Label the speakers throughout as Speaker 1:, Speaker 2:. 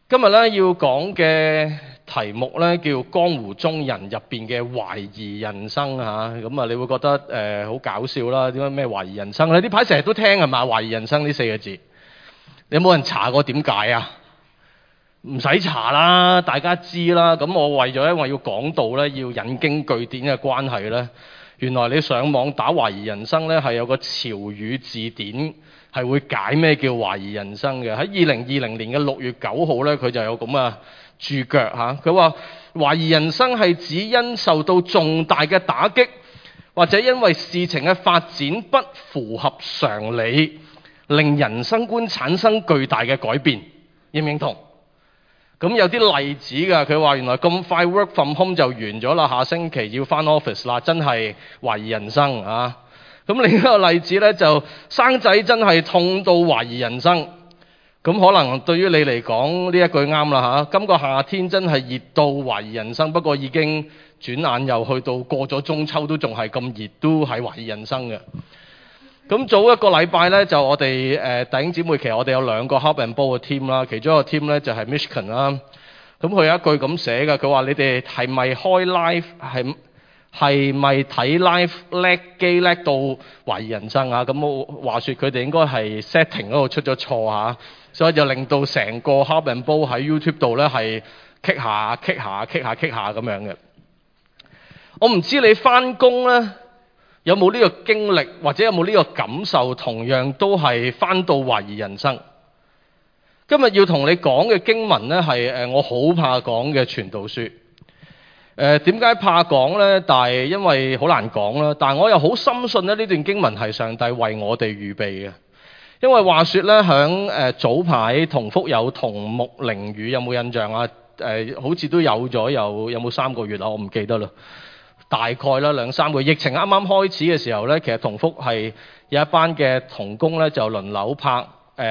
Speaker 1: 今日咧要講嘅題目咧叫《江湖中人》入邊嘅懷疑人生嚇，咁啊你會覺得好搞笑啦，點解咩懷疑人生咧？呢排成日都聽係嘛，懷疑人生呢4個字，你有冇人查過點解啊？唔使查啦，大家知啦。咁我為咗因為要講道咧，要引經據典嘅關係咧，原來你上網打懷疑人生咧係有個潮語字典。係會解咩叫懷疑人生嘅。喺2020年嘅6月9號咧，佢就有咁嘅註腳嚇。佢話懷疑人生係指因受到重大嘅打擊，或者因為事情嘅發展不符合常理，令人生觀產生巨大嘅改變。認唔認同？咁有啲例子㗎。佢話原來咁快 work from home 就完咗啦，下星期要返 office 啦，真係懷疑人生啊！咁另一個例子咧，就生仔真係痛到懷疑人生。咁可能對於你嚟講呢一句啱啦嚇。今個夏天真係熱到懷疑人生，不過已經轉眼又去到過咗中秋都仲係咁熱，都係懷疑人生嘅。咁早一個禮拜咧，就我哋弟兄姊妹，其實我哋有2個 Hub and Bowl 嘅 team 啦，其中一個 team 咧就係 Michigan 啦。咁佢有一句咁寫嘅，佢話你哋係咪開 live 係咪睇 live 叻機叻到懷疑人生啊？咁我話說佢哋應該係 setting 嗰度出咗錯嚇，所以就令到成個 Hub and Bowl 喺 YouTube 度咧係 kick 下咁樣嘅。我唔知你返工咧有冇呢個經歷，或者有冇呢個感受，同樣都係返到懷疑人生。今日要同你講嘅經文咧係我好怕講嘅傳道書。點解怕講呢？但係因為好難講啦。但係我又好深信咧，呢段經文係上帝為我哋預備嘅。因為話說咧，響早排同福有同牧靈雨有冇印象啊？好似都有咗有冇3個月啦，我唔記得啦。大概啦2-3個月。疫情啱啱開始嘅時候咧，其實同福係有一班嘅同工咧就輪流拍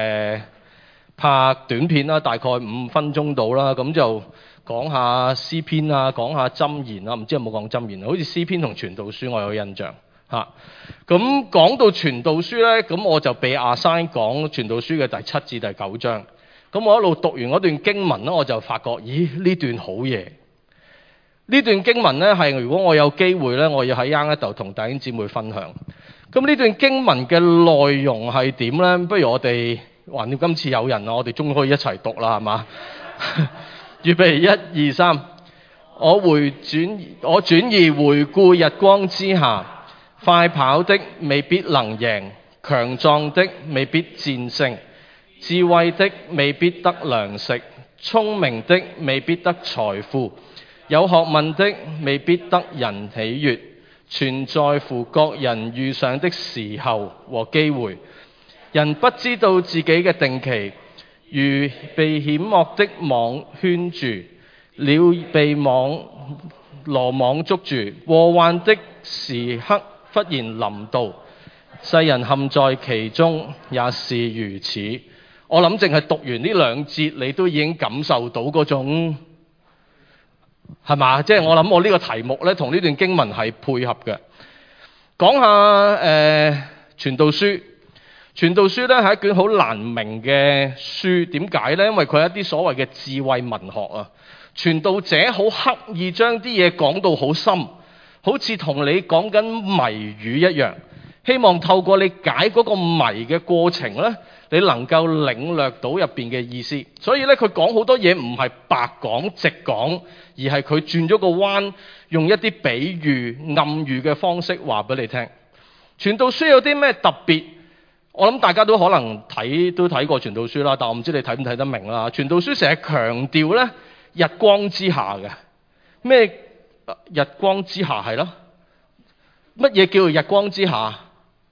Speaker 1: 短片啦，大概5分鐘到啦，咁就講下詩篇啊，講下箴言啊，唔知有冇講箴言啊？好似詩篇同傳道書我有印象嚇。咁講到傳道書咧，咁我就被assign講傳道書嘅第7至第9章。咁我一路讀完嗰段經文咧，我就發覺，咦，呢段好嘢。呢段經文咧係如果我有機會咧，我要喺啱一度同弟兄姊妹分享。咁呢段經文嘅內容係點咧？不如我哋橫掂今次有人啊，我哋終於可以一齊讀啦，係嘛？預備1、2、3，我轉移回顧日光之下，快跑的未必能贏，強壯的未必戰勝，智慧的未必得糧食，聰明的未必得財富，有學問的未必得人喜悅，全在乎各人遇上的時候和機會。人不知道自己嘅定期，如被險惡的網圈住，鳥被羅網捉住，禍患的時刻忽然臨到，世人陷在其中也是如此。我諗淨係讀完呢2節，你都已經感受到嗰種係嘛？即係我諗我呢個題目咧，同呢段經文係配合嘅。講下傳道書。傳道書咧係一卷好難明嘅書，點解呢？因為佢係一啲所謂嘅智慧文學啊。傳道者好刻意將啲嘢講到好深，好似同你講緊謎語一樣，希望透過你解嗰個謎嘅過程呢，你能夠領略到入邊嘅意思。所以呢，佢講好多嘢唔係白講直講，而係佢轉咗個彎，用一啲比喻、暗喻嘅方式話俾你聽。傳道書有啲咩特別？我諗大家都可能睇過傳道書啦，但我唔知你睇唔睇得明啦。傳道書成日強調咧日光之下嘅咩？日光之下係咯，乜嘢叫做日光之下？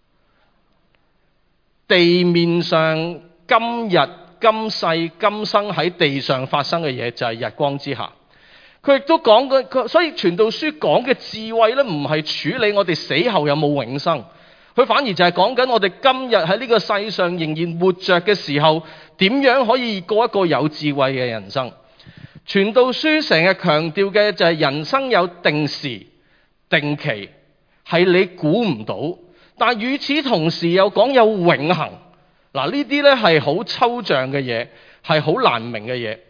Speaker 1: 地面上今日今世今生喺地上發生嘅嘢就係日光之下。佢亦都講過，所以傳道書講嘅智慧咧，唔係處理我哋死後有冇永生。佢反而就係講緊我哋今日喺呢個世上仍然活着嘅時候，點樣可以過一個有智慧嘅人生。傳道書成日強調嘅就係人生有定時定期，係你估唔到，但係與此同時又講有永恆。嗱，呢啲呢係好抽象嘅嘢，係好難明嘅嘢。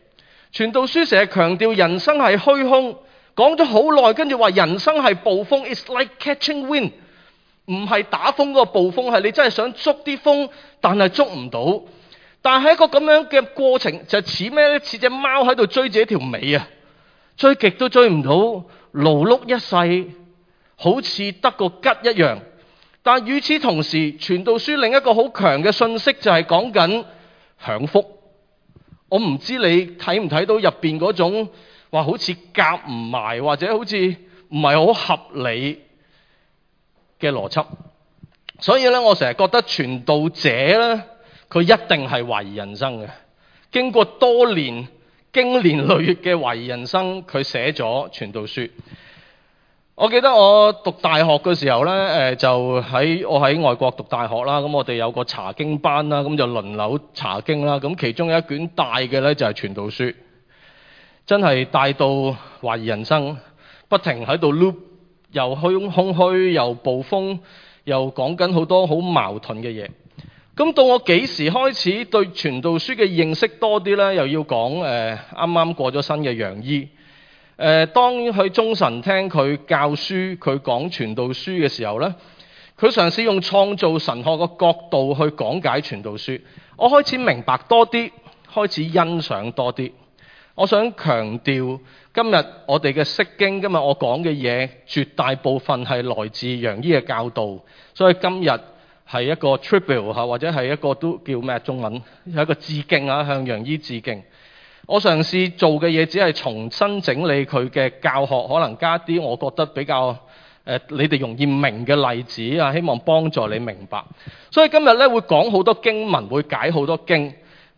Speaker 1: 傳道書成日強調人生係虛空，講咗好耐，跟住話人生係暴風 ，it's like catching wind， 唔係打風嗰個暴風，係你真係想捉啲風，但係捉唔到。但係一個咁樣嘅過程，就似咩咧？似隻貓喺度追自己條尾啊，追極都追唔到，勞碌一世，好似得個吉一樣。但與此同時，傳道書另一個好強嘅信息就係講緊享福。我唔知你睇唔睇到入邊嗰種話好似夾唔埋，或者好似唔係好合理嘅邏輯。所以咧，我成日覺得傳道者咧，佢一定係懷疑人生嘅。經過多年經年累月嘅懷疑人生，佢寫咗傳道書。我記得我讀大學嘅時候呢，就我喺外國讀大學啦，咁我哋有個查經班啦，咁就輪流查經啦，咁其中有一卷大嘅呢，就係傳道書，真係大到懷疑人生，不停喺度 loop， 又空虛又暴風，又講緊好多好矛盾嘅嘢。咁到我幾時開始對傳道書嘅認識多啲呢？又要講啱啱過咗身嘅楊醫。當去中神聽佢教書，佢講傳道書嘅時候呢，佢嘗試用創造神學嘅角度去講解傳道書。我開始明白多啲，開始欣賞多啲。我想強調，今日我哋嘅釋經，今日我講嘅嘢，絕大部分係來自楊醫嘅教導，所以今日係一個 tribute 或者係一個都叫咩中文，係一個致敬啊，向楊醫致敬。我嘗試做嘅嘢只係重新整理佢嘅教學，可能加啲我覺得比較你哋容易明嘅例子啊，希望幫助你明白。所以今日咧會講好多經文，會解好多經。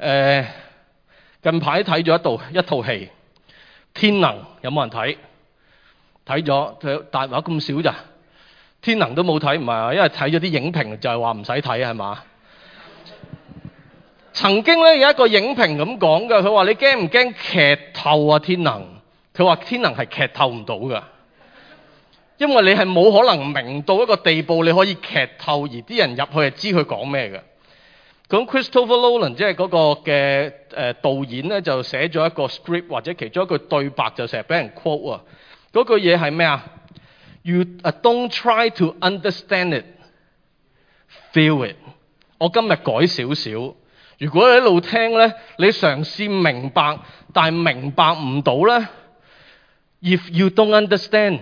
Speaker 1: 近排睇咗一套戲《天能》，有冇人睇？睇咗，但係話咁少咋？《天能》都冇睇，唔係啊，因為睇咗啲影評就係話唔使睇係嘛？曾經咧有一個影評咁講嘅，佢話你驚唔驚劇透啊？天能，佢話天能係劇透唔到㗎，因為你係冇可能明到一個地步，你可以劇透，而啲人入去係知佢講咩嘅。咁 Christopher Nolan 即係嗰個嘅導演咧，就寫咗一個 script 或者其中一句對白就成日俾人 quote 啊。嗰句嘢係咩啊？ You don't try to understand it, feel it。我今日改少少。如果你一路聽咧，你嘗試明白，但係明白唔到咧。If you don't understand,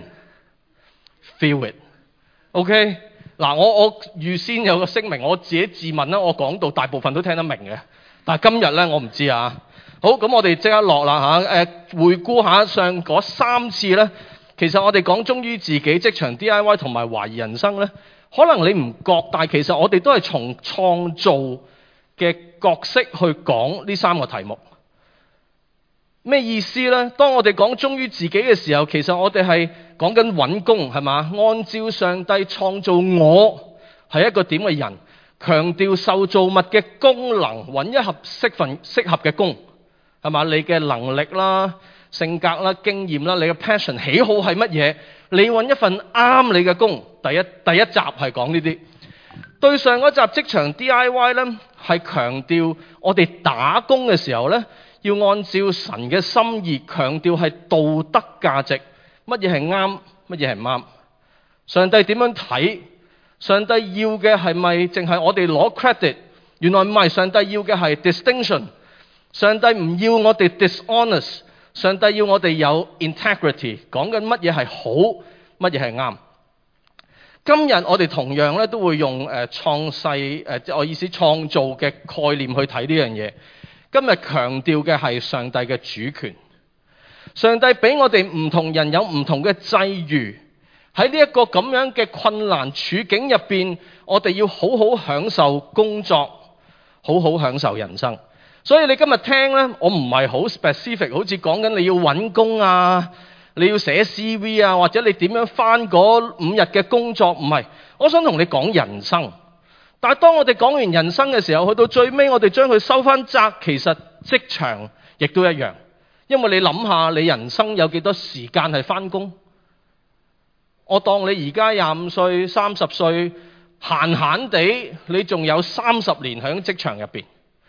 Speaker 1: feel it。OK， 嗱，我預先有個聲明，我自己自問啦，我講到大部分都聽得明嘅，但係今日咧我唔知啊。好，咁我哋即刻落啦嚇。回顧下上嗰3次咧，其實我哋講忠於自己、職場 DIY 同埋懷疑人生咧，可能你唔覺，但係其實我哋都係從創造嘅角色去講呢3個題目。咩意思呢？當我哋講忠於自己嘅時候，其實我哋係講緊揾工，係嘛？按照上帝創造我係一個點嘅人，強調受造物嘅功能，揾一合適合嘅工，係嘛？你嘅能力啦、性格啦、經驗啦、你嘅 passion 喜好係乜嘢？你揾一份啱你嘅工。第一集係講呢啲。對上嗰集職場 DIY 呢，係強調我哋打工嘅時候呢，要按照神嘅心意，強調係道德價值，乜嘢係啱，乜嘢係唔啱。上帝點樣睇？上帝要嘅係咪淨係我哋攞 credit？ 原來唔係，上帝要嘅係 distinction。上帝唔要我哋 dishonest， 上帝要我哋有 integrity， 講緊乜嘢係好，乜嘢係啱。今日我哋同樣咧都會用創世我意思創造嘅概念去睇呢樣嘢。今日強調嘅係上帝嘅主權。上帝俾我哋唔同人有唔同嘅際遇，喺呢一個咁樣嘅困難處境入邊，我哋要好好享受工作，好好享受人生。所以你今日聽呢，我唔係好 specific， 好似講緊你要揾工啊，你要寫 CV 啊，或者你點樣返嗰5日嘅工作，唔係。我想同你講人生。但係當我哋講完人生嘅時候，去到最尾我哋將佢收返窄，其實職場亦都一樣。因為你諗下，你人生有幾多時間係返工？我當你而家25歲、30歲，閒閒地你仲有30年喺職場入邊。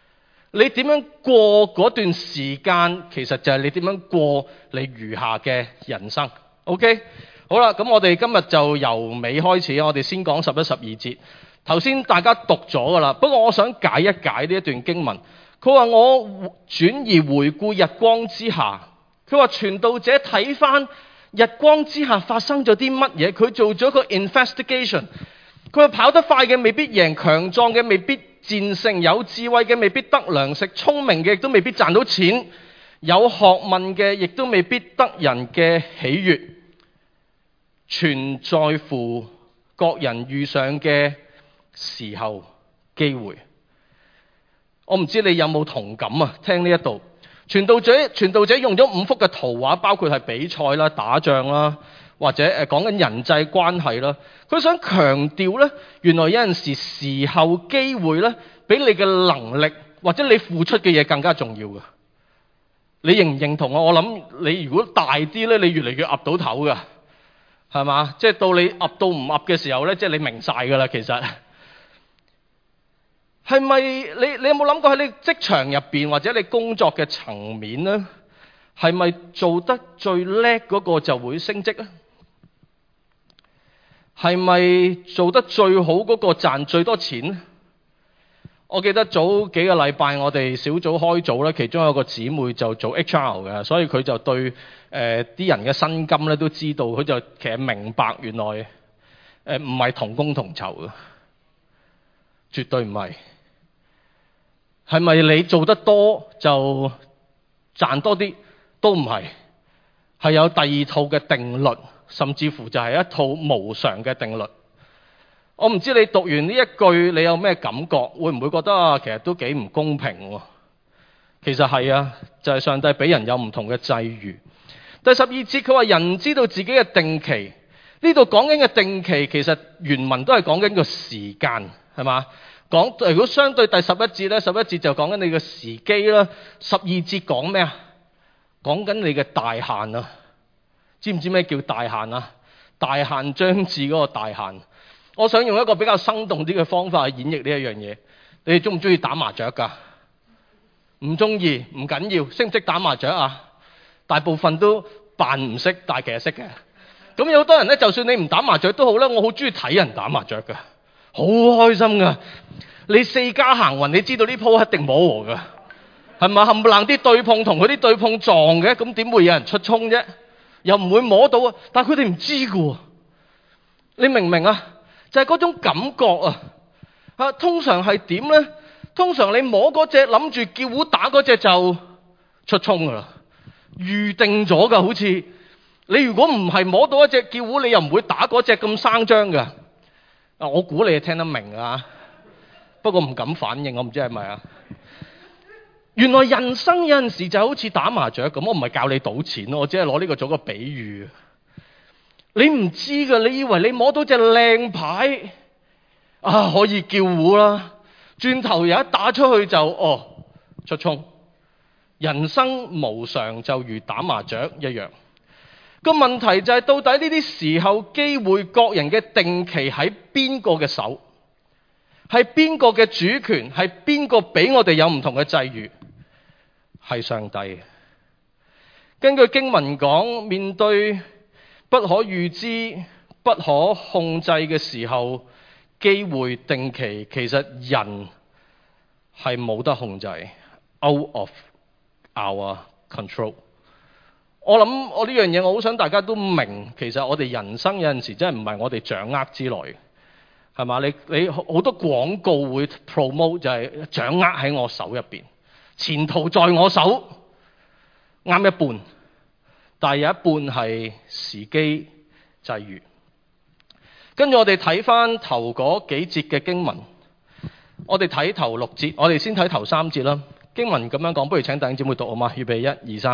Speaker 1: 你點樣過嗰段時間，其實就係你點樣過你餘下嘅人生。OK， 好啦，咁我哋今日就由尾開始，我哋先講11、12節。頭先大家讀咗噶啦，不過我想解一解呢一段經文。佢話我轉而回顧日光之下，佢話傳道者睇翻日光之下發生咗啲乜嘢，佢做咗個 investigation。佢話跑得快嘅未必贏，強壯嘅未必戰勝，有智慧嘅未必得糧食，聰明嘅亦都未必賺到錢，有學問嘅亦都未必得人嘅喜悅，全在乎各人遇上嘅時候機會。我唔知你有冇同感啊？聽呢一度，傳道者用咗5幅嘅圖畫，包括係比賽啦、打仗啦，或者講緊人際關係啦。佢想強調呢，原來有陣時候機會呢，比你嘅能力或者你付出嘅嘢更加重要嘅。你認唔認同啊？我諗你如果大啲呢，你越嚟越岌到頭㗎，係嘛？即係到你岌到唔岌嘅時候呢，即係你明晒㗎啦。其實係咪你有冇諗過喺你職場入邊或者你工作嘅層面呢？係咪做得最叻嗰個就會升職啊？係咪做得最好嗰個賺最多錢？我記得早幾個禮拜我哋小組開組咧，其中有個姊妹就做 HR 嘅，所以佢就對啲人嘅薪金咧都知道，佢就其實明白原來唔係同工同酬嘅，絕對唔係。係咪你做得多就賺多啲？都唔係，係有第二套嘅定律，甚至乎就係一套無常嘅定律。我唔知你讀完呢一句你有咩感覺？會唔會覺得其實都幾唔公平喎？其實係啊，就係上帝俾人有唔同嘅際遇。第12節佢話人知道自己嘅定期，呢度講緊嘅定期其實原文都係講緊個時間，係嘛？如果相對第11節呢，11節就講緊你嘅時機啦，12節講咩啊？講緊你嘅大限啊！知唔知咩叫大限啊？大限將至嗰個大限。我想用一個比較生動啲嘅方法去演繹呢一樣嘢。你哋中唔中意打麻雀㗎？唔中意唔緊要，識唔識打麻雀啊？大部分都扮唔識，但係其實識嘅。咁有好多人呢，就算你唔打麻雀都好啦，我好中意睇人打麻雀㗎，好開心㗎。你四家行運，你知道呢鋪一定摸和㗎。係咪冚唪唥啲對碰同佢啲對碰撞嘅？咁點會有人出衝啫？又唔會摸到啊！但係佢哋唔知㗎喎。你明唔明啊？就係嗰種感覺啊！通常係點呢？通常你摸嗰隻諗住叫糊打嗰隻就出衝㗎啦，預定咗㗎。好似你如果唔係摸到一隻叫糊，你又唔會打嗰隻咁生張㗎。我估你係聽得明啊，不過唔敢反應，我唔知係咪啊？原來人生有陣時就好似打麻雀咁，我唔係教你賭錢，我只係攞呢個做個比喻。你唔知㗎，你以為你摸到隻靚牌啊，可以叫糊啦，轉頭有一打出去就出衝。人生無常就如打麻雀一樣。個問題就係到底呢啲時候機會，各人嘅定期喺邊個嘅手？係邊個嘅主權？係邊個俾我哋有唔同嘅際遇？係上帝。根據經文講，面對不可預知、不可控制嘅時候，機會定期其實人係冇得控制 ，out of our control。我諗我呢樣嘢，我好想大家都明，其實我哋人生有陣時真係唔係我哋掌握之內，係嘛？你好多廣告會 promote 就係掌握喺我手入邊，前途在我手，啱一半，但係有一半係時機際遇。跟住我哋睇翻頭嗰幾節嘅經文，我哋睇頭6節，我哋先睇頭3節啦。經文咁樣講，不如請弟兄姊妹讀好嗎？預備1、2、3。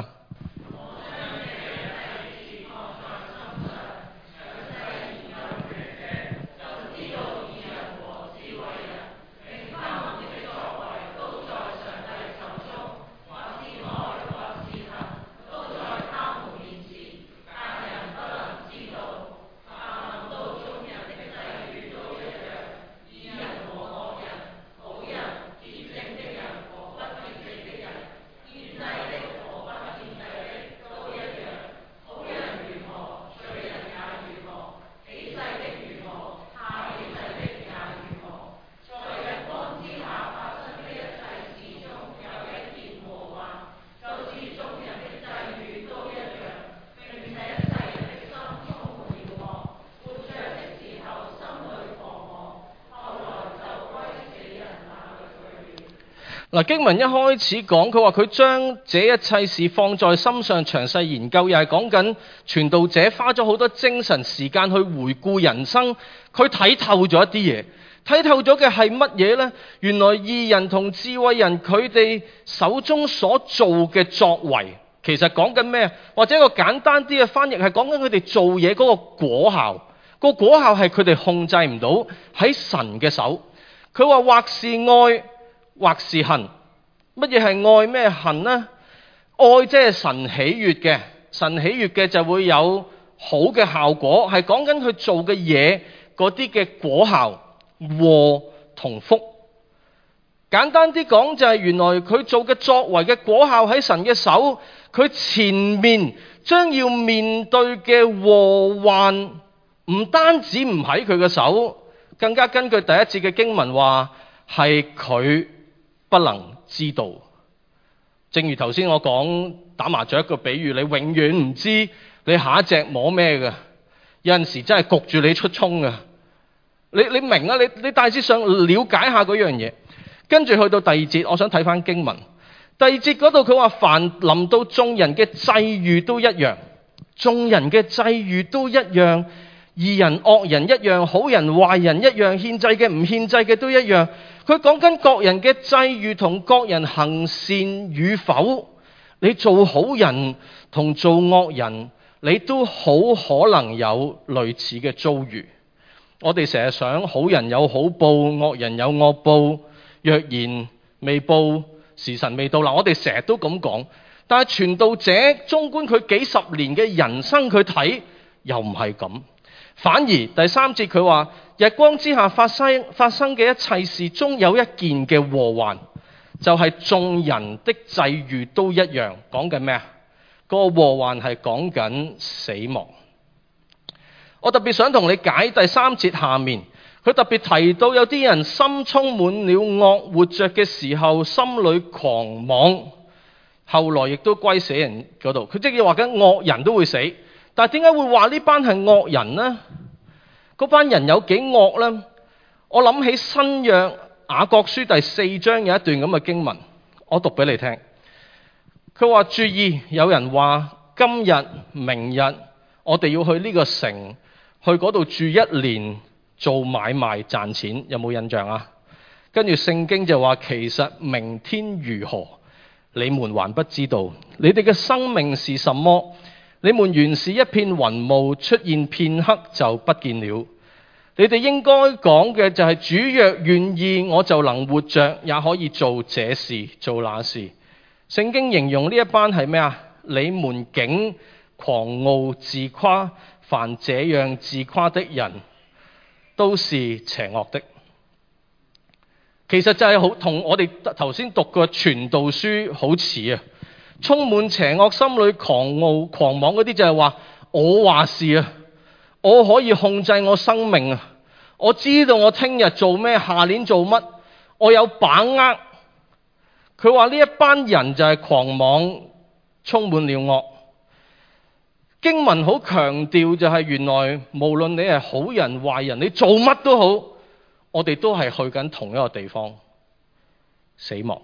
Speaker 1: 嗱，經文一開始講，佢話佢將這一切事放在心上，詳細研究，又係講緊傳道者花咗好多精神時間去回顧人生，佢睇透咗一啲嘢，睇透咗嘅係乜嘢呢？原來義人同智慧人佢哋手中所做嘅作為，其實講緊咩？或者一個簡單啲嘅翻譯係講緊佢哋做嘢嗰個果效，個果效係佢哋控制唔到，喺神嘅手。佢話或是愛，或是恨。乜嘢係愛？咩恨呢？愛即係神喜悅嘅，神喜悅嘅就會有好嘅效果，係講緊佢做嘅嘢嗰啲嘅果效，禍同福。簡單啲講就係原來佢做嘅作為嘅果效喺神嘅手，佢前面將要面對嘅禍患唔單止唔喺佢嘅手，更加根據第一節嘅經文話係佢不能知道。正如頭先我講打麻雀個比喻，你永遠唔知你下一隻摸咩嘅，有陣時真係焗住你出衝嘅。你明啊？你大致上了解下嗰樣嘢。跟住去到第二節，我想睇翻經文。第二節嗰度佢話凡臨到眾人嘅際遇都一樣，眾人嘅際遇都一樣，義人惡人一樣，好人壞人一樣，獻祭嘅唔獻祭嘅都一樣。佢講緊各人嘅際遇同各人行善與否，你做好人同做惡人，你都好可能有類似嘅遭遇。我哋成日想好人有好報，惡人有惡報，若然未報，時辰未到。嗱，我哋成日都咁講，但係傳道者縱觀佢幾十年嘅人生，佢睇又唔係咁。反而第三節佢話，日光之下發生嘅一切事中有一件嘅禍患，就係眾人的際遇都一樣。講緊咩啊？嗰個禍患係講緊死亡。我特別想同你解第三節下面，佢特別提到有啲人心充滿了惡，活着嘅時候心裏狂妄，後來亦都歸死人嗰度。佢即係話緊惡人都會死，但係點解會話呢班係惡人呢？嗰班人有幾惡呢？我諗起新約雅各書第4章有一段咁嘅經文，我讀俾你聽。佢話注意，有人話今日、明日我哋要去呢個城，去嗰度住1年，做買賣賺錢，有冇印象啊？跟住聖經就話，其實明天如何，你們還不知道。你哋嘅生命是什麼？你們原是一片雲霧，出現片刻就不見了。你哋應該講嘅就係，主若願意，我就能活着，也可以做這事做那事。聖經形容呢一班係咩啊？你們竟狂傲自誇，凡這樣自誇的人都是邪惡的。其實就係好同我哋頭先讀嘅傳道書好似啊，充滿邪惡，心裏狂傲狂妄嗰啲就係話，我話事啊，我可以控制我生命啊，我知道我聽日做咩，下年做乜，我有把握。佢話呢一班人就係狂妄，充滿了惡。經文好強調就係原來無論你係好人壞人，你做乜都好，我哋都係去緊同一個地方，死亡。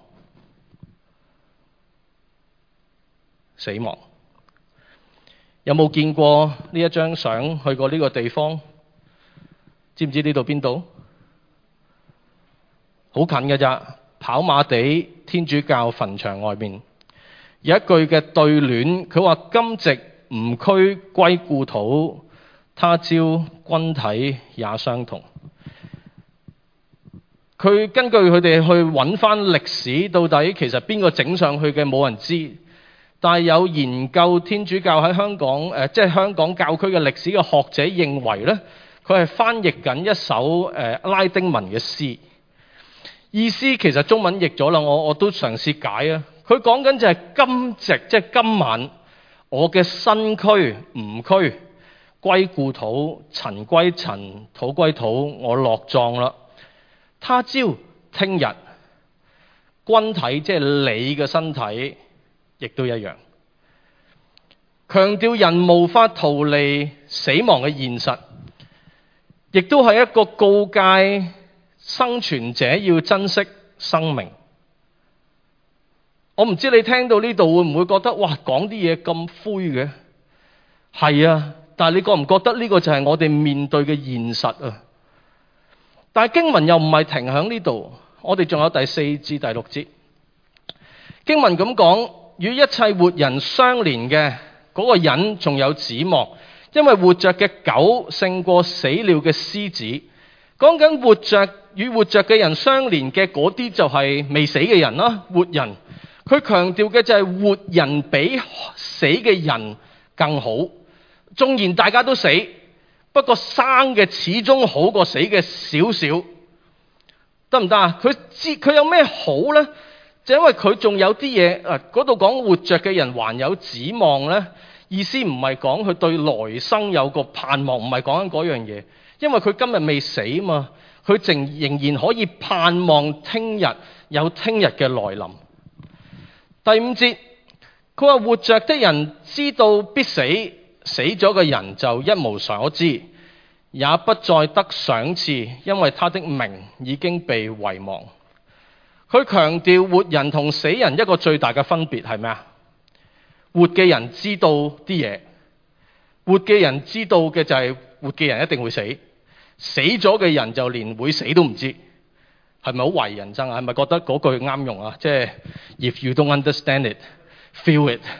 Speaker 1: 死亡。有冇見過呢一張相？去過呢個地方？知唔知呢度邊度？好近㗎咋，跑馬地天主教墳場外面有一句嘅對聯，佢話今夕吾軀歸故土，他朝君體也相同。佢根據佢哋去揾翻歷史，到底其實邊個整上去嘅冇人知，但係有研究天主教喺香港即係香港教區嘅歷史嘅學者認為呢，佢係翻譯緊一首拉丁文嘅詩，意思其實中文譯咗啦，我都嘗試解啊。佢講緊就係今夕，即係今晚，我嘅身軀吾軀歸故土，塵歸塵，土歸土，我落葬啦。他朝聽日，君體即係你嘅身體，亦都一樣。強調人無法逃離死亡嘅現實，亦都係一個告誡生存者要珍惜生命。 我唔知你聽到呢度會唔會覺得哇，講啲嘢咁灰嘅？係啊，但係你覺唔覺得呢個就係我哋面對嘅現實啊？但係經文又唔係停喺呢度，我哋仲有第4至第6節。經文咁講，與一切活人相連嘅嗰個人仲有指望，因為活着嘅狗勝過死了嘅獅子。講緊與活着嘅人相連嘅嗰啲就係未死嘅人啦，活人。佢強調嘅就係活人比死嘅人更好。縱然大家都死，不過生嘅始終好過死嘅少少，得唔得啊？佢有咩好呢？就因為佢仲有啲嘢，嗰度講活着嘅人還有指望呢，意思唔係講佢對來生有個盼望，唔係講緊嗰樣嘢，因為佢今日未死嘛，佢仍然可以盼望聽日有聽日嘅來臨。第5節，佢話活着的人知道必死，死咗嘅人就一無所知，也不再得賞賜，因為他的名已經被遺忘。佢強調活人同死人一個最大嘅分別係咩啊？活嘅人知道啲嘢，活嘅人知道嘅就係活嘅人一定會死，死咗嘅人就連會死都唔知。係咪好懷疑人生啊？係咪覺得嗰句啱用啊？即係 If you don't understand it, feel it。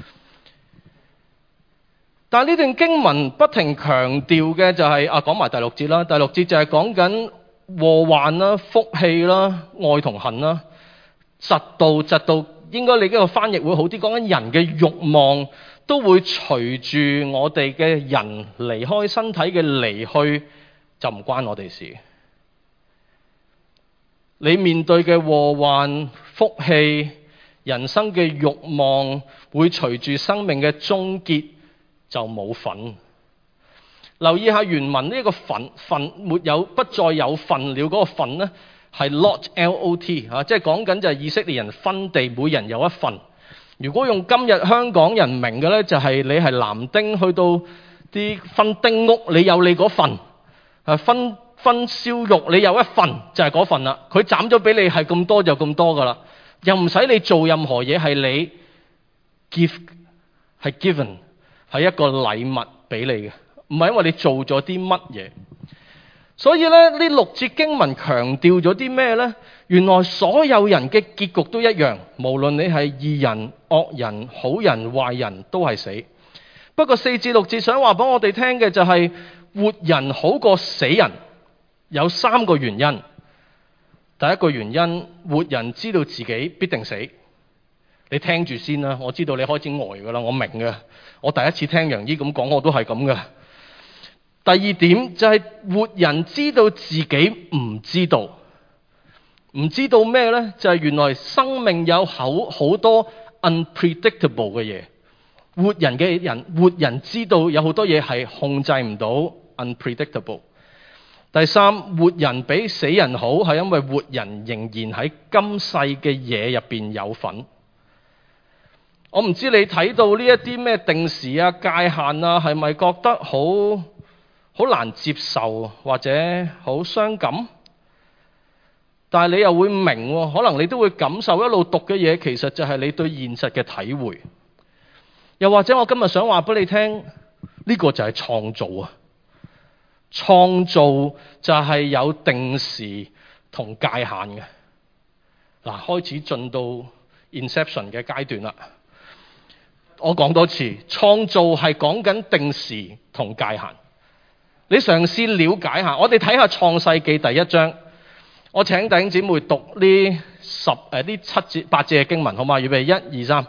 Speaker 1: 但係呢段經文不停強調嘅就係講埋第6節啦。第6節就係講緊禍患啦、福氣啦、愛同恨啦、嫉妒，應該你呢個翻譯會好啲。講緊人嘅慾望都會隨住我哋嘅人離開身體嘅離去，就唔關我哋事。你面對嘅禍患、福氣、人生嘅慾望，會隨住生命嘅終結就冇份。留意下原文呢個份沒有不再有份了，嗰個份呢係 lot lot 即係講緊就係以色列人分地，每人有一份。如果用今日香港人明嘅呢，就係你係男丁去到啲分丁屋，你有你嗰份，分燒肉，你有一份就係嗰份啦。佢斬咗俾你係咁多就咁多噶啦，又唔使你做任何嘢，係你 given 係一個禮物俾你嘅，唔係因為你做咗啲乜嘢。所以咧，呢6節經文強調咗啲咩呢？原來所有人嘅結局都一樣，無論你係義人、惡人、好人、壞人，都係死。不過4至6節想話俾我哋聽嘅就係活人好過死人。有3個原因。第一個原因，活人知道自己必定死。你聽住先啦，我知道你開始呆噶啦，我明嘅。我第一次聽楊姨咁講，我都係咁嘅。第二點就係活人知道自己唔知道。唔知道咩呢？就係原來生命有好多 unpredictable 嘅嘢。活人知道有好多嘢係控制唔到 unpredictable。第三，活人比死人好，係因為活人仍然喺今世嘅嘢入邊有份。我唔知你睇到呢一啲咩定時啊、界限啊，係咪覺得好難接受或者好傷感？但係你又會明，可能你都會感受一路讀嘅嘢，其實就係你對現實嘅體會。又或者我今日想話俾你聽，呢個就係創造啊！創造就係有定時同界限嘅。嗱，開始進到 Inception 嘅階段啦。我講多次，創造係講緊定時同界限。你嘗試了解下，我哋睇下創世記第1章。我請弟兄姊妹讀呢7節8節嘅經文，好嗎？預備1、2、3。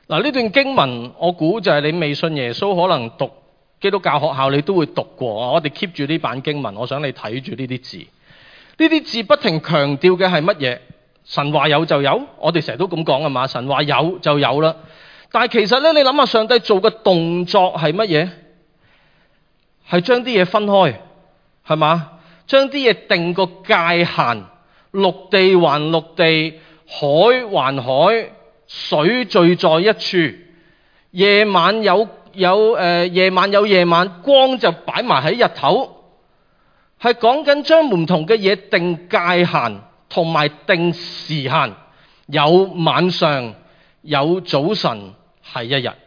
Speaker 1: 嗱，呢段經文我估就係你未信耶穌，可能讀基督教學校你都會讀過。我哋 keep 住呢版經文，我想你睇住呢啲字。呢啲字不停強調嘅係乜嘢？神話有就有，我哋成日都咁講啊嘛。神話有就有啦。但係其實咧，你諗下上帝做嘅動作係乜嘢？係將啲嘢分開，係嘛？將啲嘢定個界限，陸地還陸地，海還海，水聚在一處。夜晚有夜晚，光就擺埋喺日頭。係講緊將唔同嘅嘢定界限，同埋定時限，有晚上，有早晨，係一日。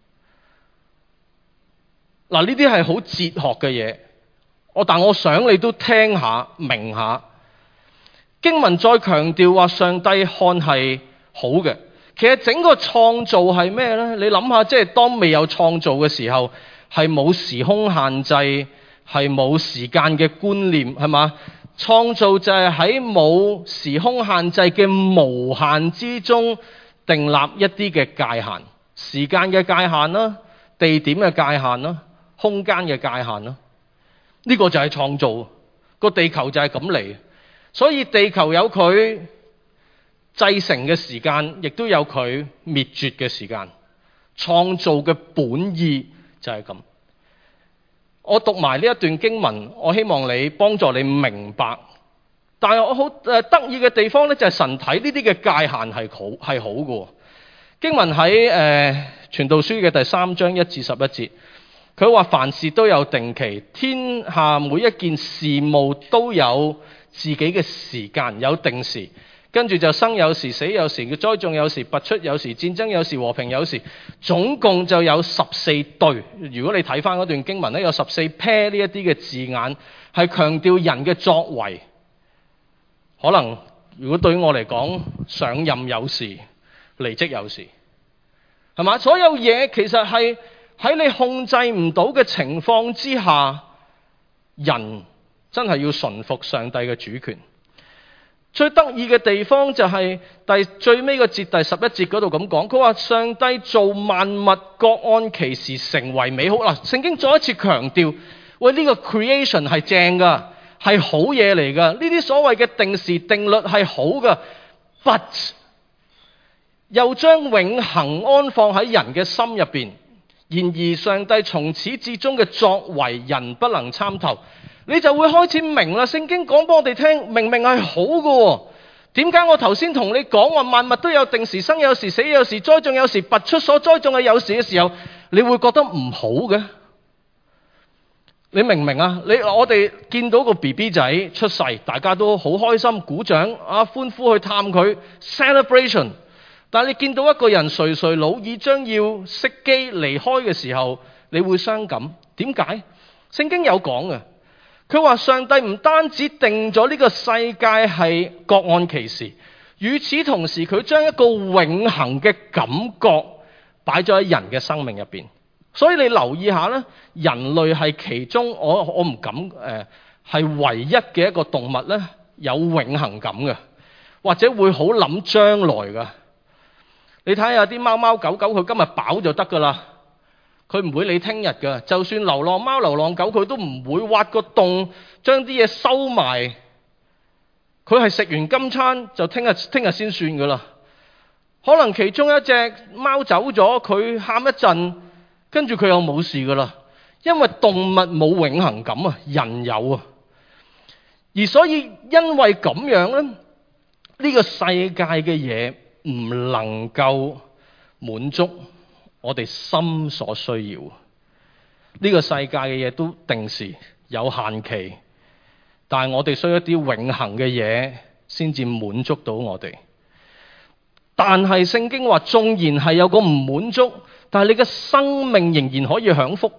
Speaker 1: 嗱，呢啲係好哲學嘅嘢，但我想你都聽下明下。經文再強調話上帝看係好嘅。其實整個創造係咩呢？你諗下，即係當未有創造嘅時候，係冇時空限制，係冇時間嘅觀念，係嘛？創造就係喺冇時空限制嘅無限之中訂立一啲嘅界限，時間嘅界限啦，地點嘅界限啦，空間嘅界限啦。呢個就係創造，個地球就係咁嚟。所以地球有佢製成嘅時間，亦都有佢滅絕嘅時間。創造嘅本意就係咁。我讀埋呢一段經文，我希望你幫助你明白。但係我好得意嘅地方咧，就係神睇呢啲嘅界限係好嘅。經文喺傳道書嘅第3章1至11節，佢話凡事都有定期，天下每一件事務都有自己嘅時間，有定時。跟住就生有時，死有時，栽種有時，拔出有時，戰爭有時，和平有時，總共就有14對。如果你睇翻嗰段經文咧，有14 pair 呢一啲嘅字眼，係強調人嘅作為。可能如果對於我嚟講，上任有時，離職有時，係嘛？所有嘢其實係喺你控制唔到嘅情況之下，人真係要順服上帝嘅主權。最得意嘅地方就係最尾個節第11節嗰度咁講，佢話上帝造萬物各按其時成為美好。嗱，聖經再一次強調，喂，呢個 creation 係正噶，係好嘢嚟噶。呢啲所謂嘅定時定律係好噶 ，but 又將永恆安放喺人嘅心入邊。然而上帝從始至終嘅作為，人不能參透。你就會開始明啦，聖經講俾我哋聽，明明係好嘅，點解我頭先同你講話萬物都有定時，生有時，死有時，栽種有時，拔出所栽種嘅有時嘅時候，你會覺得唔好嘅？你明唔明啊？我哋見到個 BB 仔出世，大家都好開心，鼓掌啊，歡呼去探佢 celebration。但係你見到一個人垂垂老矣，將要熄機離開嘅時候，你會傷感。點解？聖經有講嘅。佢話上帝唔單止定咗呢個世界係各按其時，與此同時佢將一個永恆嘅感覺擺咗喺人嘅生命入邊。所以你留意下啦，人類係其中我唔敢係唯一嘅一個動物咧，有永恆感嘅，或者會好諗將來嘅。你睇下啲貓貓狗狗，佢今日飽就得噶啦。佢唔會理聽日㗎，就算流浪貓流浪狗，佢都唔會挖個洞將啲嘢收埋。佢係食完今餐就聽日先算㗎啦。可能其中一隻貓走咗，佢喊一陣，跟住佢又冇事㗎啦。因為動物冇永恆感啊，人有啊。而所以因為咁樣咧，呢個世界嘅嘢唔能夠滿足我哋心所需要。呢個世界嘅嘢都定時有限期，但係我哋需要一啲永恆嘅嘢先至滿足到我哋。但係聖經話，縱然係有個唔滿足，但係你嘅生命仍然可以享福。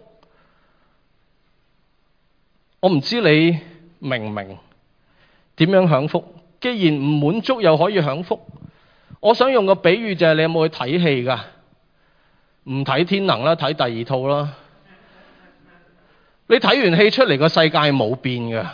Speaker 1: 我唔知你明唔明點樣享福？既然唔滿足又可以享福，我想用個比喻就係，你有冇去睇戲㗎？唔睇天能啦，睇第二套啦。你睇完戲出嚟，個世界冇變㗎。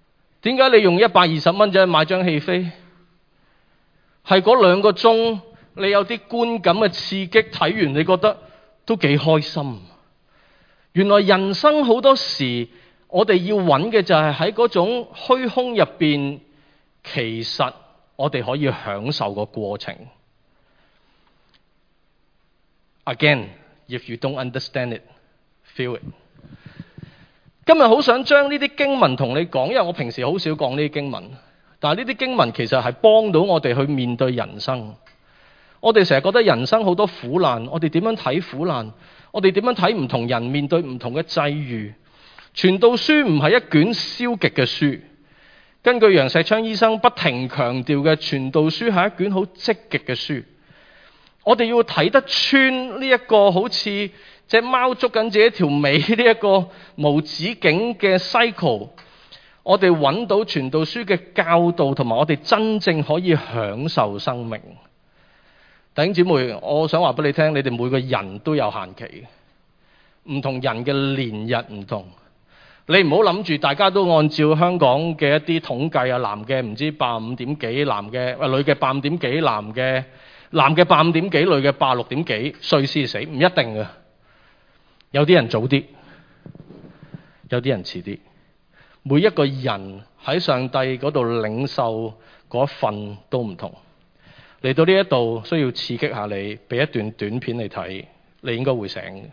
Speaker 1: 點解你用120蚊就買張戲飛？係嗰2個鐘你有啲觀感嘅刺激，睇完你覺得都幾開心。原來人生好多時，我哋要揾嘅就係喺嗰種虛空入邊，其實我哋可以享受個過程。Again, if you don't understand it, feel it。今日好想將呢啲經文同你講，因為我平時好少講呢啲經文，但係呢啲經文其實係幫到我哋去面對人生。我哋成日覺得人生好多苦難，我哋點樣睇苦難？我哋點樣睇唔同人面對唔同嘅際遇？傳道書唔係一卷消極嘅書，根據楊錫鏘醫生不停強調嘅，傳道書係一卷好積極嘅書。我哋要睇得穿呢一個好似隻貓捉緊自己條尾呢一個無止境嘅 cycle， 我哋揾到傳道書嘅教導，同埋我哋真正可以享受生命。弟兄姊妹，我想話俾你聽，你哋每個人都有限期，唔同人嘅年日唔同。你唔好諗住大家都按照香港嘅一啲統計啊，男嘅唔知85點幾，女嘅85點幾，男嘅85點幾，女嘅86點幾歲先死，唔一定嘅。有啲人早啲，有啲人遲啲。每一個人喺上帝嗰度領受嗰一份都唔同。嚟到呢一度需要刺激下你，俾一段短片你睇，你應該會醒嘅。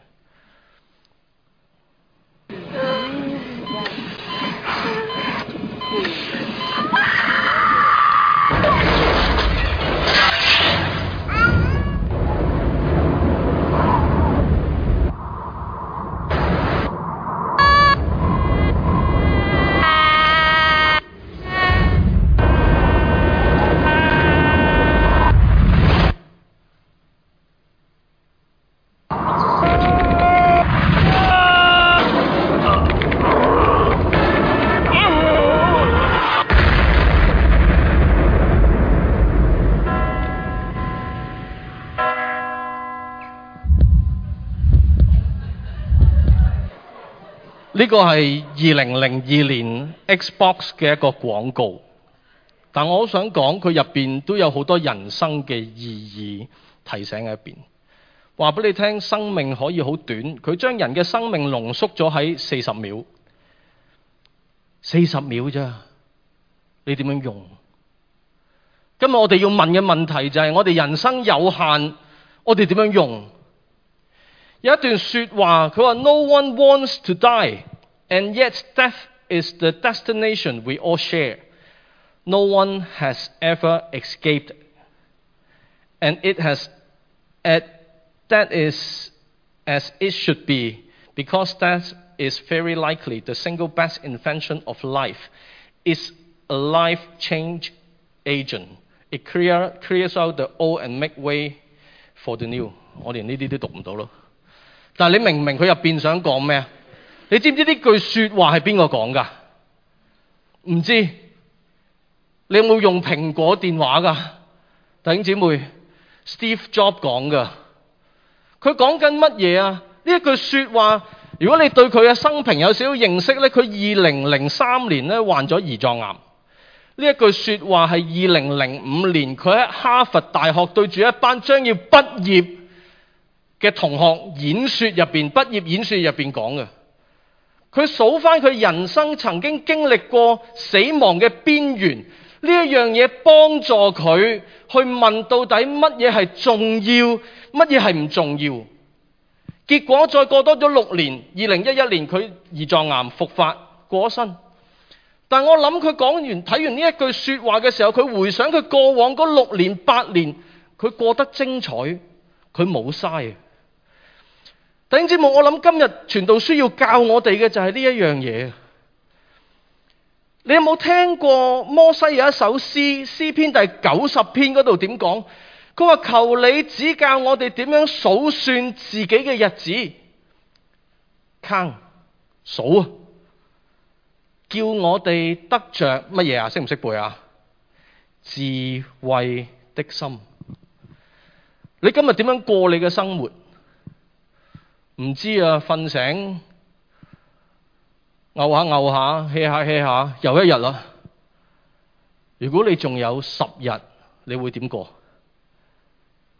Speaker 1: 呢個係2002年 Xbox 嘅一個廣告，但我好想講佢入邊都有好多人生嘅意義提醒喺入邊。話俾你聽，生命可以好短，佢將人嘅生命濃縮咗喺40秒，40秒咋？你點樣用？今日我哋要問嘅問題就係，我哋人生有限，我哋點樣用？有一段說話，佢話 No one wants to die, and yet death is the destination we all share. No one has ever escaped, and that is as it should be, because death is very likely the single best invention of life. It's a life change agent. It clears out the old and make way for the new. 我連呢啲都讀唔到咯。但係你明唔明佢入邊想講咩啊？你知唔知呢句說話係邊個講㗎？唔知。你有冇用蘋果電話㗎？弟兄姊妹 ，Steve Jobs 講㗎。佢講緊乜嘢啊？呢一句說話，如果你對佢嘅生平有少少認識咧，佢2003年咧患咗胰臟癌。呢一句說話係2005年佢喺哈佛大學對住一班將要畢業嘅同學畢業演說入邊講嘅。佢數翻佢人生曾經經歷過死亡嘅邊緣，呢一樣嘢幫助佢去問到底乜嘢係重要，乜嘢係唔重要。結果再過多咗6年，2011年佢胰臟癌復發過咗身。但我諗佢講完睇完呢一句說話嘅時候，佢回想佢過往嗰6年8年，佢過得精彩，佢冇嘥。弟兄姊妹，我諗今日傳道書要教我哋嘅就係呢一樣嘢。你有冇聽過摩西有一首詩，詩篇第90篇嗰度點講？佢話求你指教我哋點樣數算自己嘅日子，數啊，叫我哋得着乜嘢啊？識唔識背啊？智慧的心。你今日點樣過你嘅生活？唔知啊，瞓醒嘔下 hea 下又一日啦。如果你仲有10日，你會點過？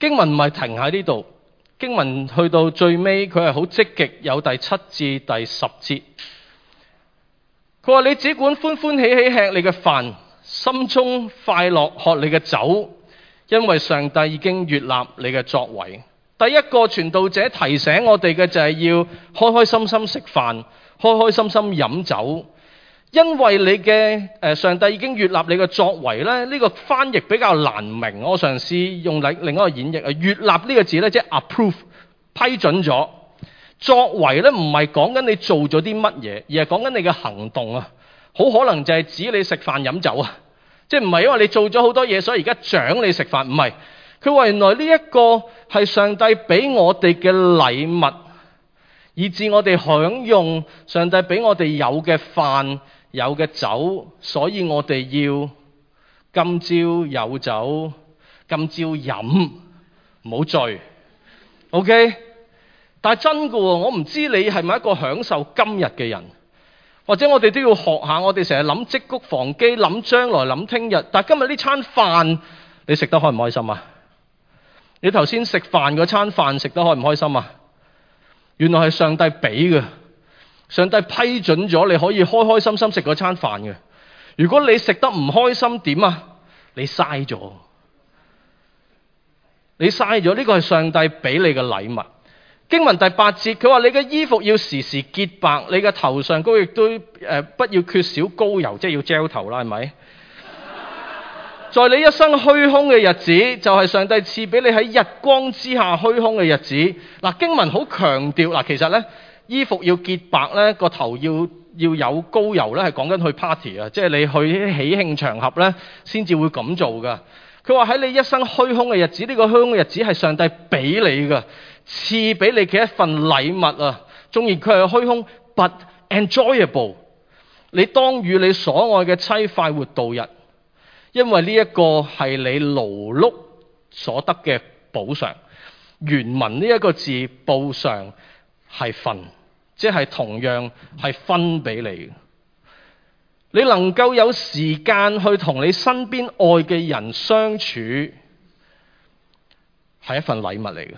Speaker 1: 經文唔係停喺呢度，經文去到最尾佢係好積極，有第7至第10節。佢話你只管歡歡喜喜吃你嘅飯，心中快樂喝你嘅酒，因為上帝已經悅納你嘅作為。第一個傳道者提醒我哋嘅就係要開開心心食飯，開開心心飲酒，因為你嘅上帝已經悅納你嘅作為咧。呢個翻譯比較難明，我嘗試用另一個演繹啊。悅納呢個字咧，即係 approve 批准咗。作為咧唔係講緊你做咗啲乜嘢，而係講緊你嘅行動啊。好可能就係指你食飯飲酒啊，即係唔係因為你做咗好多嘢，所以而家獎你食飯，唔係。佢話原來呢一個係上帝俾我哋嘅禮物，以致我哋享用上帝俾我哋有嘅飯有嘅酒，所以我哋要今朝有酒今朝飲，唔好醉。OK？ 但係真嘅喎，我唔知你係咪一個享受今日嘅人，或者我哋都要學下。我哋成日諗積谷防饑，諗將來，諗聽日，但係今日呢餐飯你食得開唔開心啊？你頭先食飯嗰餐飯食得開唔開心啊？原來係上帝俾嘅，上帝批准咗你可以開開心心食嗰餐飯嘅。如果你食得唔開心點啊？你嘥咗，你嘥咗。呢個係上帝俾你嘅禮物。經文第8節，佢話你嘅衣服要時時潔白，你嘅頭上高亦都不要缺少膏油，即係要 gel 頭啦，係咪？在你一生虛空嘅日子，就係上帝賜俾你喺日光之下虛空嘅日子。嗱，經文好強調嗱，其實咧衣服要潔白咧，個頭要有膏油咧，係講緊去 party 啊，即係你去喜慶場合咧，先至會咁做噶。佢話喺你一生虛空嘅日子，呢個虛空嘅日子係上帝俾你噶，賜俾你嘅一份禮物啊。縱然佢係虛空 ，but enjoyable。你當與你所愛嘅妻快活度日。因為呢一個係你勞碌所得嘅補償。原文呢一個字補償係分，即係同樣係分俾你。你能夠有時間去同你身邊愛嘅人相處，係一份禮物嚟嘅。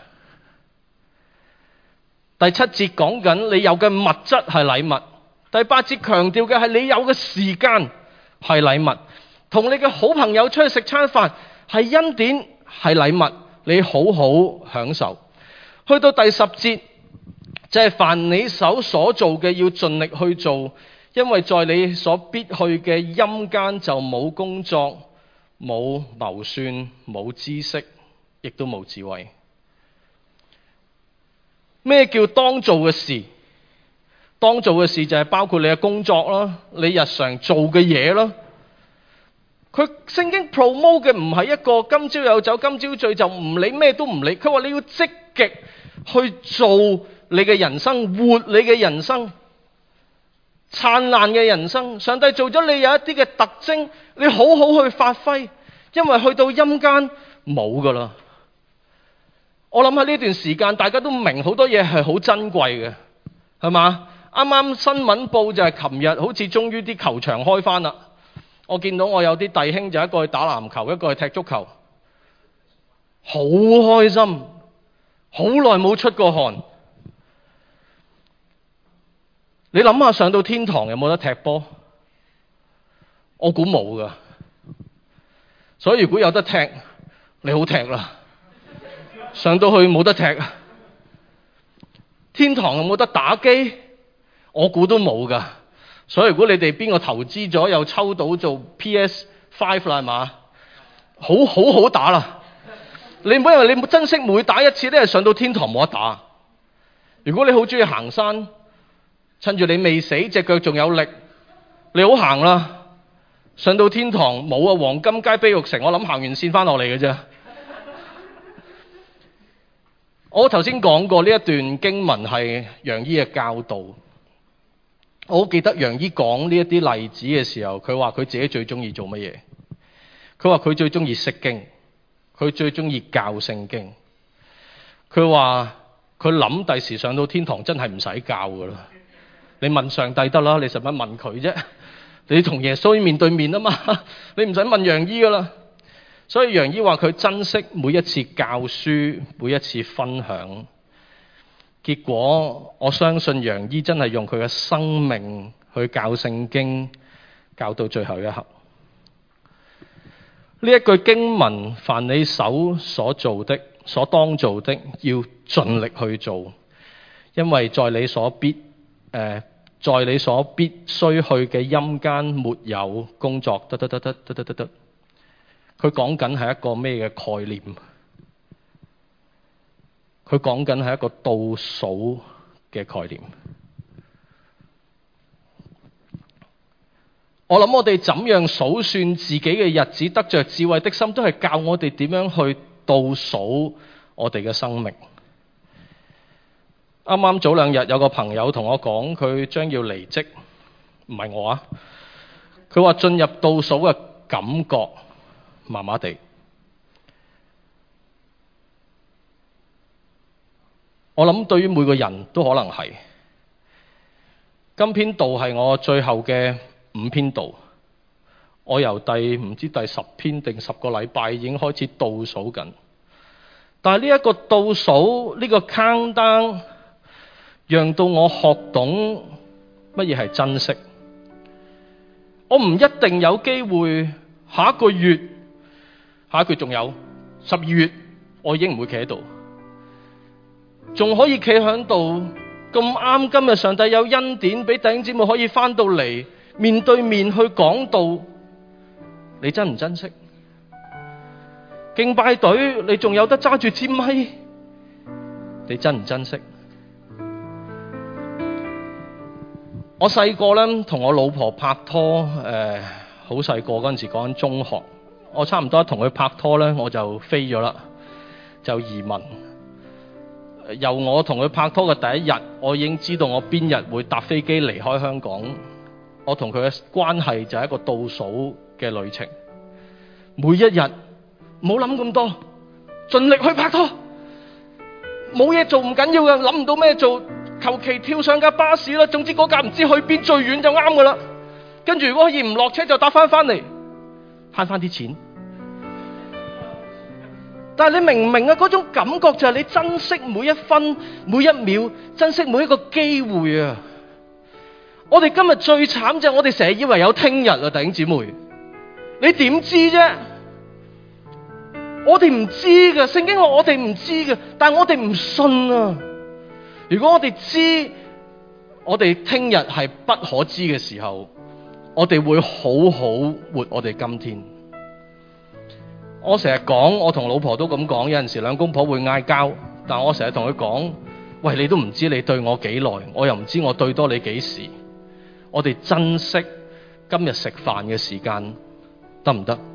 Speaker 1: 第7節講緊你有嘅物質係禮物，第8節強調嘅係你有嘅時間係禮物。同你嘅好朋友出去食餐飯係恩典，係禮物，你好好享受。去到第10節就係凡你手所做嘅要盡力去做，因為在你所必去嘅陰間就冇工作、冇謀算、冇知識，亦都冇智慧。咩叫當做嘅事？當做嘅事就係包括你嘅工作啦，你日常做嘅嘢啦。佢聖經 promote 嘅唔係一個今朝有酒今朝醉，就唔理咩都唔理。佢話你要積極去做你嘅人生，活你嘅人生，燦爛嘅人生。上帝做咗你有一啲嘅特徵，你好好去發揮，因為去到陰間冇噶啦。我諗喺呢段時間大家都明好多嘢係好珍貴嘅，係嘛？啱啱新聞報就係琴日好似終於啲球場開返啦。我見到我有啲弟兄就一個去打籃球，一個去踢足球，好開心，好耐冇出過汗。你諗下上到天堂有冇得踢波？我估冇噶。所以如果有得踢，你好踢啦。上到去冇得踢。天堂有冇得打機？我估都冇噶。所以如果你哋邊個投資咗又抽到做 PS5 啦，係嘛？好打啦！你唔好因為你珍惜每打一次咧，上到天堂冇得打。如果你好中意行山，趁住你未死，隻腳仲有力，你好行啦。上到天堂冇啊！黃金街悲玉城，我諗行完線翻落嚟嘅啫。我頭先講過呢一段經文係楊醫嘅教導。我好記得楊醫講呢一啲例子嘅時候，佢話佢自己最中意做乜嘢？佢話佢最中意釋經，佢最中意教聖經。佢話佢諗第時上到天堂真係唔使教噶啦，你問上帝得啦，你使乜問佢啫？你同耶穌面對面啊嘛，你唔使問楊醫噶啦。 所以楊姨話佢珍惜每一次教書，每一次分享。結果我相信楊姨真係用佢嘅生命去教聖經，教到最後一刻。呢一句經文，凡你手所做的，所當做的，要盡力去做，因為在你所必須去嘅陰間沒有工作。佢講緊係一個咩嘅概念？佢講緊係一個倒數嘅概念。我諗我哋怎樣數算自己嘅日子，得着智慧的心，都係教我哋點樣去倒數我哋嘅生命。啱啱早兩日有個朋友同我講，佢將要離職，唔係我啊。佢話進入倒數嘅感覺麻麻地。我諗對於每個人都可能係。今篇道係我最後嘅5篇道，我由第10篇定10個禮拜已經開始倒數緊。但係呢一個倒數，呢個 countdown，讓到我學懂乜嘢係珍惜。我唔一定有機會下一個月仲有12月，我已經唔會企喺度，仲可以企喺度。咁啱今日上帝有恩典，俾弟兄姊妹可以翻到嚟面對面去講道，你珍唔珍惜？敬拜隊你仲有得揸住支咪，你珍唔珍惜？我細個咧同我老婆拍拖，好細個嗰陣時講緊中學，我差唔多同佢拍拖咧，我就飛咗啦，就移民。由我同佢拍拖嘅第一日，我已經知道我邊日會搭飛機離開香港。我同佢嘅關係就係一個倒數嘅旅程。每一日唔好諗咁多，盡力去拍拖。冇嘢做唔緊要嘅，諗唔到咩做，求其跳上架巴士啦。總之嗰架唔知去邊最遠就啱噶啦。跟住如果可以唔落車就搭翻嚟，慳翻啲錢。但係你明唔明啊？嗰種感覺就係你珍惜每一分每一秒，珍惜每一個機會啊！我哋今日最慘就係我哋成日以為有聽日啊，弟兄姊妹，你點知啫？我哋唔知㗎，聖經話我哋唔知㗎，但係我哋唔信啊！如果我哋知，我哋聽日係不可知嘅時候，我哋會好好活我哋今天。我成日講，我同老婆都咁講，有陣時兩公婆會嗌交，但我成日同佢講，喂，你都唔知你對我幾耐，我又唔知我對多你幾時，我哋珍惜今日食飯嘅時間，得唔得？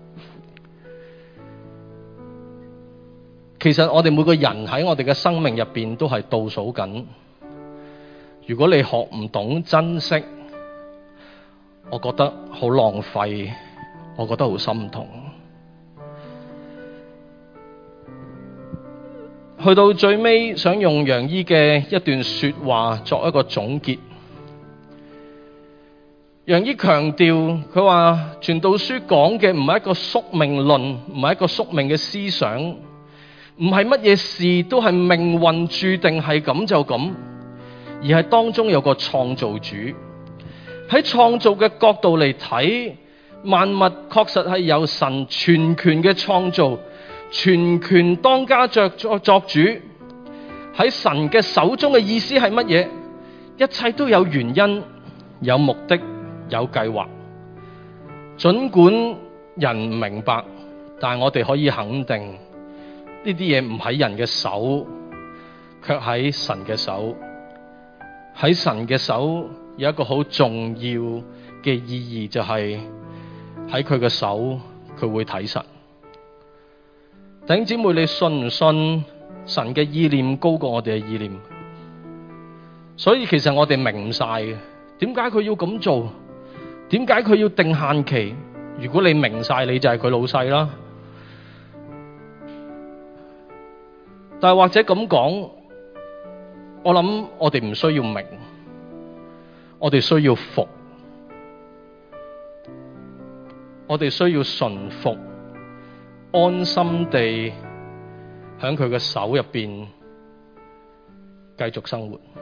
Speaker 1: 其實我哋每個人喺我哋嘅生命入邊都係倒數緊。如果你學唔懂珍惜，我覺得好浪費，我覺得好心痛。去到最尾，想用楊姨嘅一段說話作一個總結。楊姨強調，佢話傳道書講嘅唔係一個宿命論，唔係一個宿命嘅思想，唔係乜嘢事都係命運注定係咁就咁，而係當中有個創造主。喺創造嘅角度嚟睇，萬物確實係由神全權嘅創造。全權當家作主，喺神嘅手中嘅意思係乜嘢？一切都有原因、有目的、有計劃。儘管人唔明白，但係我哋可以肯定，呢啲嘢唔喺人嘅手，卻喺神嘅手。喺神嘅手有一個好重要嘅意義，就係喺佢嘅手，佢會睇實。弟兄姊妹，你信唔信神嘅意念高過我哋嘅意念？所以其實我哋明唔晒嘅，點解佢要咁做？點解佢要定限期？如果你明晒，你就係佢老細啦。但係或者咁講，我諗我哋唔需要明，我哋需要服，我哋需要順服。 安心地喺佢嘅手入邊繼續生活。